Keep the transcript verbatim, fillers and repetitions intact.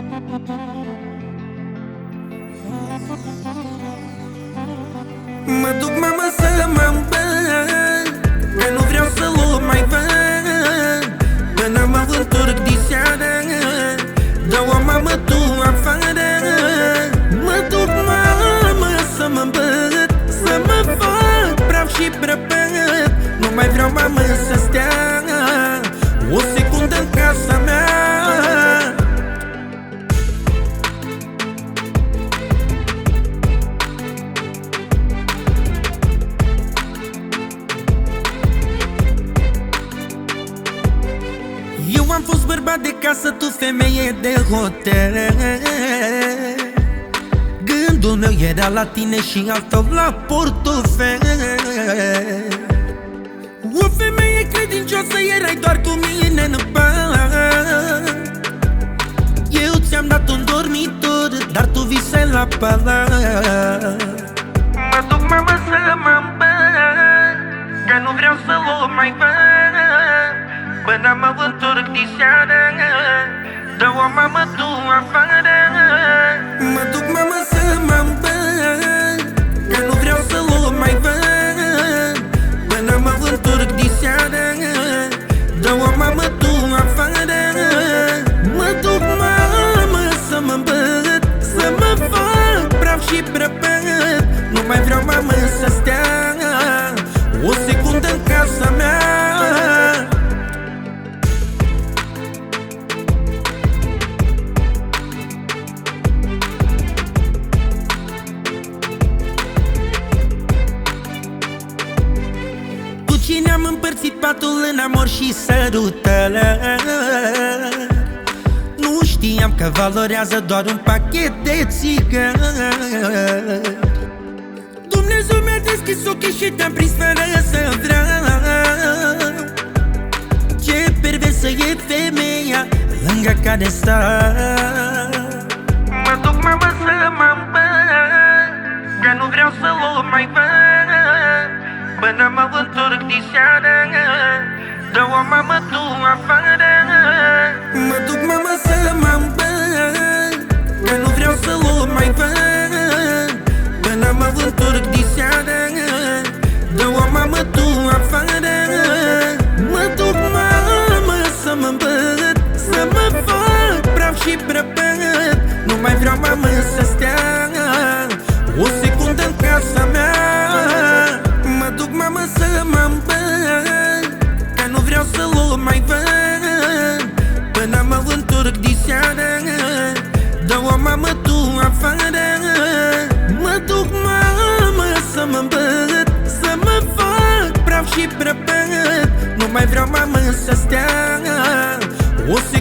Mă duc, mamă, să mă îmbăt, că nu vreau să-l mai văd, până mă întorc diseară. Dă-o, mamă, tu afară. Mă duc, mamă, să mă îmbăt, să mă fac praf și prăpăt. Nu mai vreau, mamă, să stea o secundă în casa mea. Eu am fost bărbat de casă, tu femeie de hotel. Gândul meu era la tine și al tău la portofel. O femeie credincioasă, erai doar cu mine în pat. Eu ți-am dat un dormitor, dar tu visai la palat. Mă duc, mamă, să mă îmbăt, că nu vreau să-l mai văd, până mă întorc diseară. Dă-o, mamă, tu afară. Mă duc, mamă, să mă îmbăt, că nu vreau să-l mai văd, până mă întorc diseară. Dă-o, mamă, tu afară. Mă duc, mamă, să mă îmbăt, să mă fac praf și prăpăt. Nu mai vreau, mamă, să stea o secundă în casa mea. Cine am împărțit patul în amor și sărutări. Nu știam că valorează doar un pachet de țigări. Dumnezeu mi-a deschis ochii și te-am prins fără să vreau. Ce perversă e femeia lângă care stai. Mă duc, mamă, să mă îmbăt, că nu vreau să-l mai văd, până mă întorc diseară. Dă-o, mamă, tu afară. Mă duc, mamă, să mă îmbăt, că nu vreau să-l mai văd, până mă întorc diseară. Dă-o, mamă, tu afară. Mă duc, mamă, să mă îmbăt, să mă fac praf și prăpăt. Nu mai vreau, mamă, să stea o secundă în casa mea. Mă duc, mamă, să mă îmbăt, că nu vreau să-l mai văd, până mă întorc diseară. Dă-o, mamă, tu afară. Mă duc, mamă, să mă îmbăt, să mă fac praf și prăpăt. Nu mai vreau, mamă, să stea o secundă